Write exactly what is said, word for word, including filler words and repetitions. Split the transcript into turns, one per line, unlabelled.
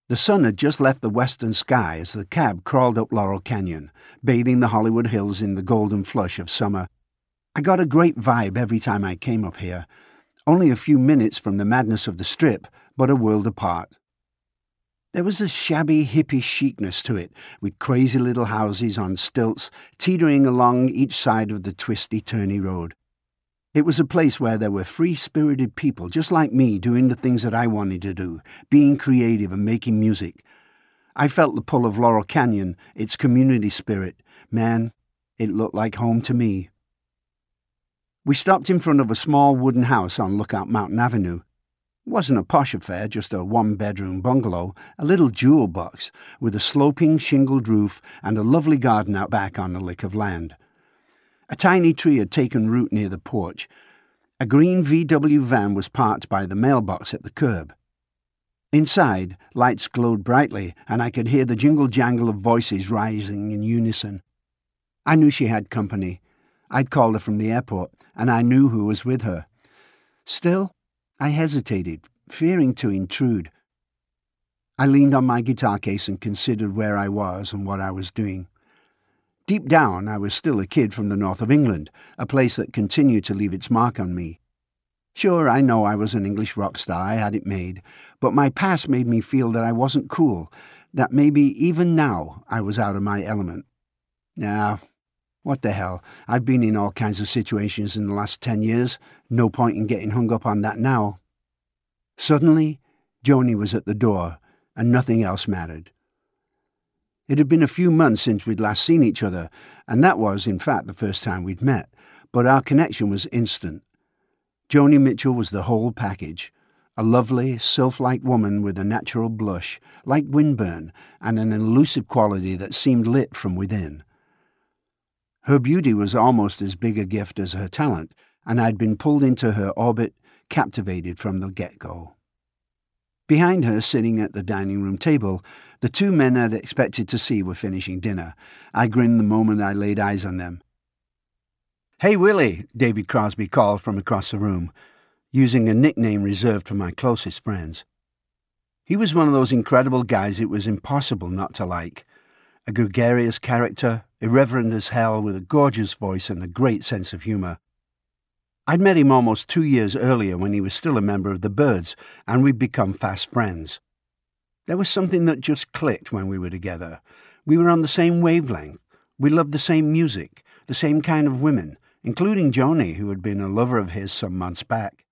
The sun had just left the western sky as the cab crawled up Laurel Canyon, bathing the Hollywood Hills in the golden flush of summer. I got a great vibe every time I came up here. Only a few minutes from the madness of the Strip, but a world apart. There was a shabby hippie chicness to it, with crazy little houses on stilts teetering along each side of the twisty-turny road. It was a place where there were free-spirited people just like me doing the things that I wanted to do, being creative and making music. I felt the pull of Laurel Canyon, its community spirit. Man, it looked like home to me. We stopped in front of a small wooden house on Lookout Mountain Avenue. It wasn't a posh affair, just a one-bedroom bungalow, a little jewel box with a sloping shingled roof and a lovely garden out back on a lick of land. A tiny tree had taken root near the porch. A green V W van was parked by the mailbox at the curb. Inside, lights glowed brightly, and I could hear the jingle-jangle of voices rising in unison. I knew she had company. I'd called her from the airport, and I knew who was with her. Still, I hesitated, fearing to intrude. I leaned on my guitar case and considered where I was and what I was doing. Deep down, I was still a kid from the north of England, a place that continued to leave its mark on me. Sure, I know I was an English rock star, I had it made, but my past made me feel that I wasn't cool, that maybe even now I was out of my element. Nah, what the hell, I've been in all kinds of situations in the last ten years, no point in getting hung up on that now. Suddenly, Joni was at the door, and nothing else mattered. It had been a few months since we'd last seen each other, and that was, in fact, the first time we'd met, but our connection was instant. Joni Mitchell was the whole package, a lovely, sylph-like woman with a natural blush, like windburn, and an elusive quality that seemed lit from within. Her beauty was almost as big a gift as her talent, and I'd been pulled into her orbit, captivated from the get-go. Behind her, sitting at the dining room table, the two men I'd expected to see were finishing dinner. I grinned the moment I laid eyes on them. "Hey, Willie," David Crosby called from across the room, using a nickname reserved for my closest friends. He was one of those incredible guys it was impossible not to like. A gregarious character, irreverent as hell, with a gorgeous voice and a great sense of humour. I'd met him almost two years earlier when he was still a member of the Byrds, and we'd become fast friends. There was something that just clicked when we were together. We were on the same wavelength. We loved the same music, the same kind of women, including Joni, who had been a lover of his some months back.